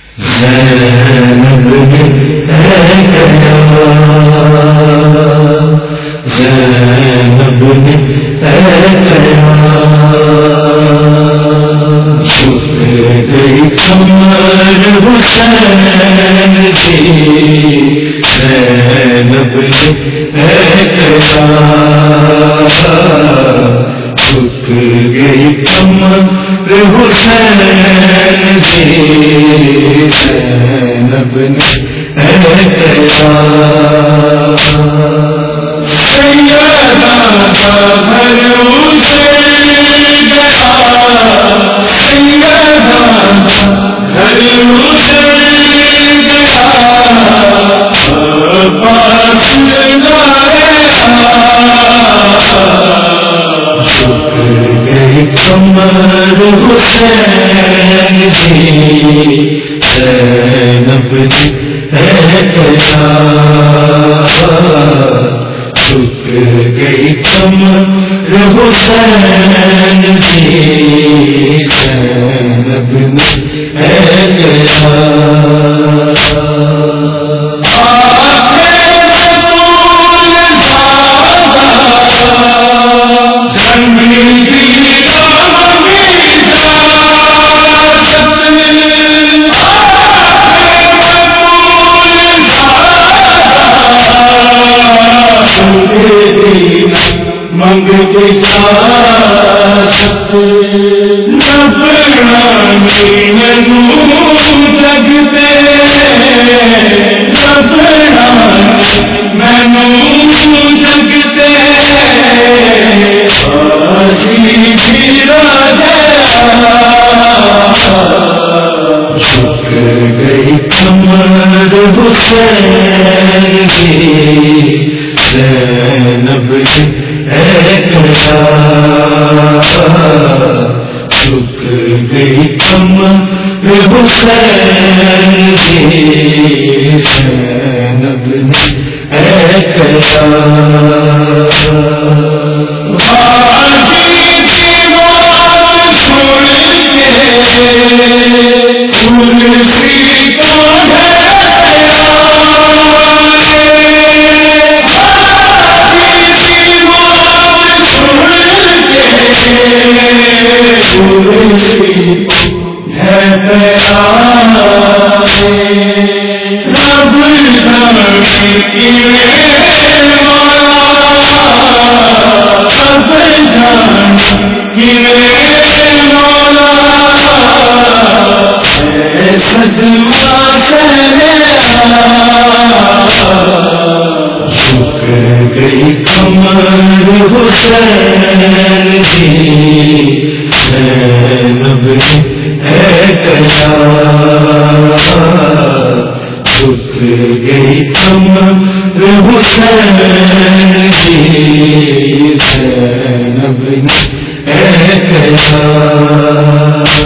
زینب نے اے گیا، زینب نے اے گیا، چھپ گئی کمر حسین کی، زینب نے اے گیا، چھپ گئی کمر حسین کی، زینب نے اے گیا، سیدہ کا گھر اجڑ گیا، سیدہ کا گھر اجڑ گیا، پاس نہ رہا، چھپ گئی کمر حسین کی، زینب نے اے گیا، چھپ گئی کمر حسین کی، زینب نے اے گیا، منگتے جاست نبرانی منو جگتے، نبرانی منو جگتے، آجی پھرا گیا، چھپ گئی کمر حسین کی، زینب نے اے گیا، چھپ گئی کمر حسین کی، زینب نے اے گیا، گئی کمر حسین کی، زینب نے اے گیا، چھپ گئی کمر حسین کی، زینب نے اے گیا،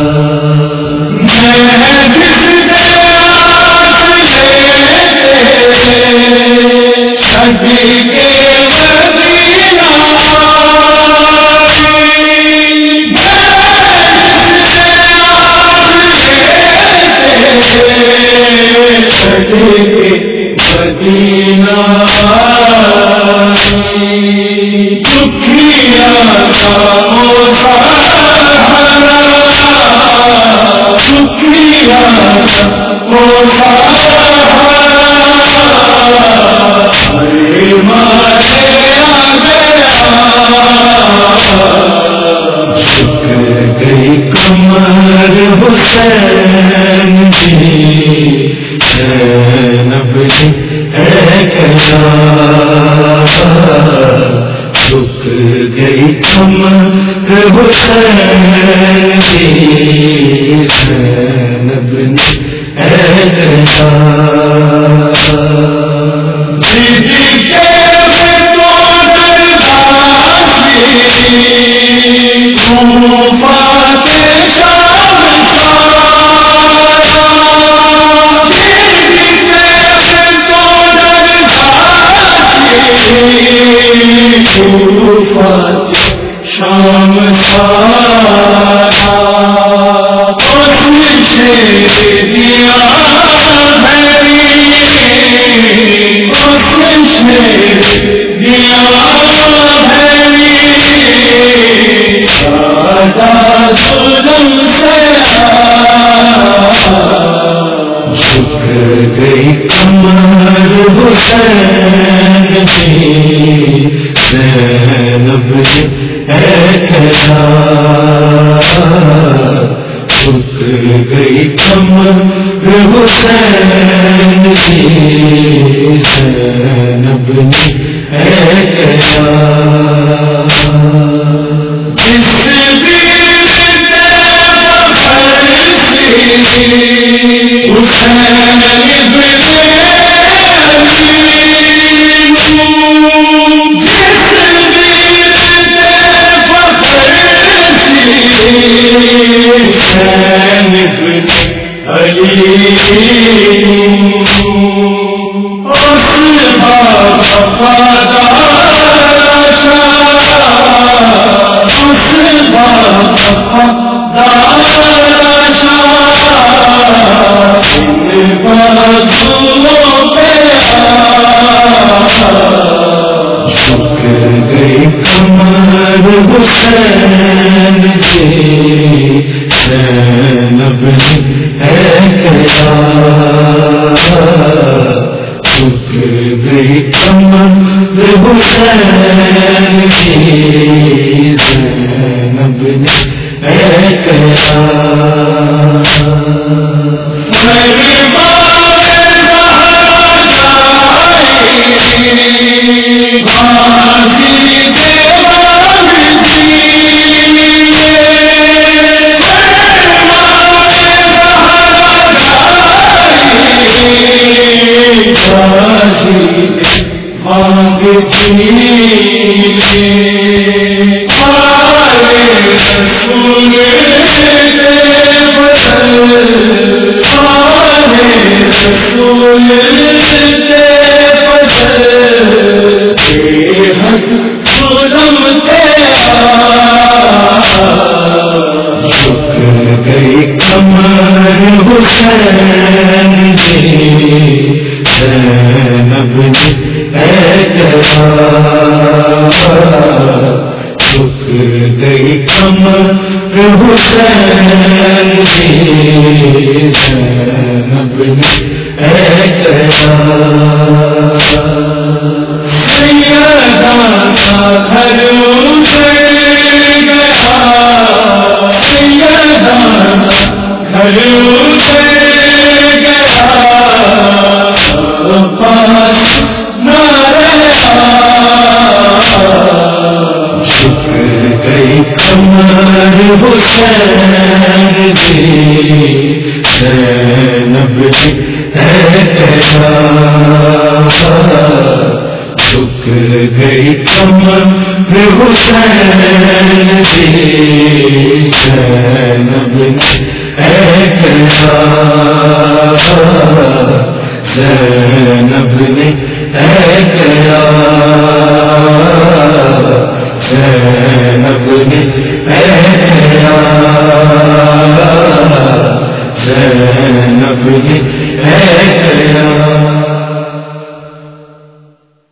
گئی کمر حسین کی، زینب نے اے گیا، چھپ گئی کمر حسین کی، زینب نے اے گیا، شام تھا دیا گئی کمر حسین کی زینب سے اے کیسا جھک گئی کمر حسین کی زینب سے اے کیسا جس